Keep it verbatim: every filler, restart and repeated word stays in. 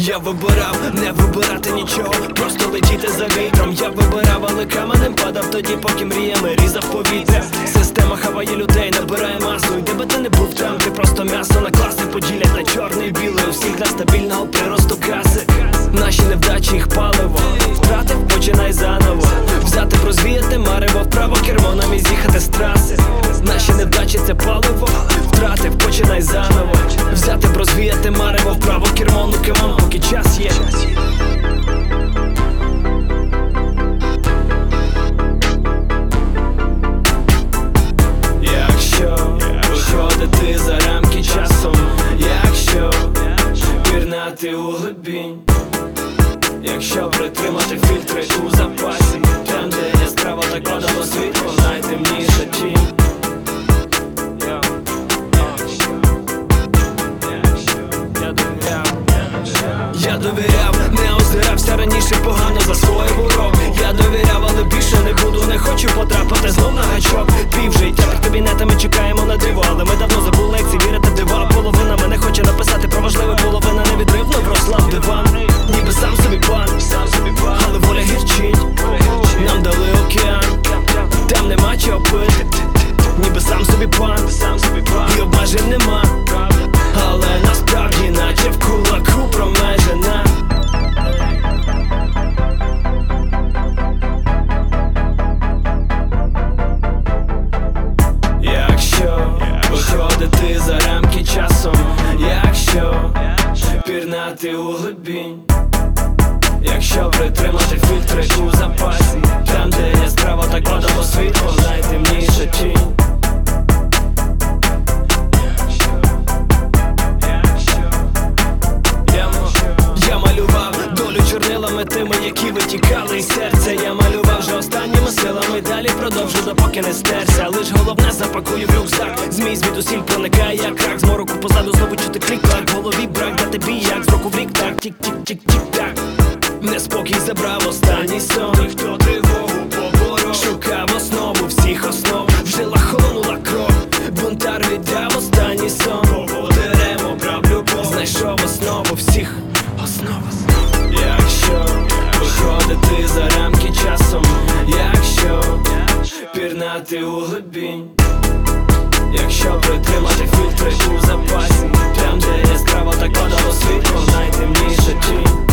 Я вибирав не вибирати нічого, просто летіти за вітром. Я вибирав, але каменем падав тоді, поки мріями різав повітря. Система хаває людей, набирає масу. І де би ти не був там, ти просто м'ясо на класи поділять на чорне і біле. У всіх для стабільного приросту каси. Наші невдачі, їх паливо. Втратив, починай заново. Взяти, розвіяти марево, вправо кермо нам і з'їхати з траси. Наші невдачі це паливо. Втратив, починай заново. Взяти, розвіяти марево, вправо кермо, ну кемон, поки час є. Якщо виходити за рамки часом, якщо пірнати у глибінь, якщо притримати фільтри у запасі, там де яскраво так падало світло, найтемніша тінь. Я довіряв, не озирався раніше, погано засвоїв урок. Я довіряв, але більше не буду, не хочу потрапити знов на гачок. Пів життя під кабінетами чекаємо на диво, але ми давно забули, як ці вірити дива. Половина мене хоче написати про важливе, половина невідривно вросла в диван. Ніби сам собі пан, але воля гірчить. Нам дали океан, там нема чого пити. Ніби сам собі пан, і обмежень нема. Але насправді наче в кулаку промежена. Якщо виходити за рамки часом, якщо пірнати у глибінь, якщо притримати фільтри у запасі, там де яскраво так падало світло, найтемніша тінь. Я малював долю чорнилами тими, які витікали із серця. Я малював вже останніми силами, далі продовжу, допоки не стерся. Лиш головне запакую в рюкзак. Змій звідусіль проникає, як рак. З мороку позаду знову чути клік-клак. В голові брак, дати бій, як з року в рік так. Тік-тік-тік-тік-так. Неспокій забрав останній сон. Ніхто тривогу поборов. Шукав основу всіх основ. В жилах холонула кров. Бунтар віддав останній сон. Поводирем обрав любов. Знайшов основу всіх основ. Якщо виходити за рамки часом, якщо пірнати у глибінь, якщо притримати фільтри у запасі, там де яскраво так падало світло, найтемніша тінь.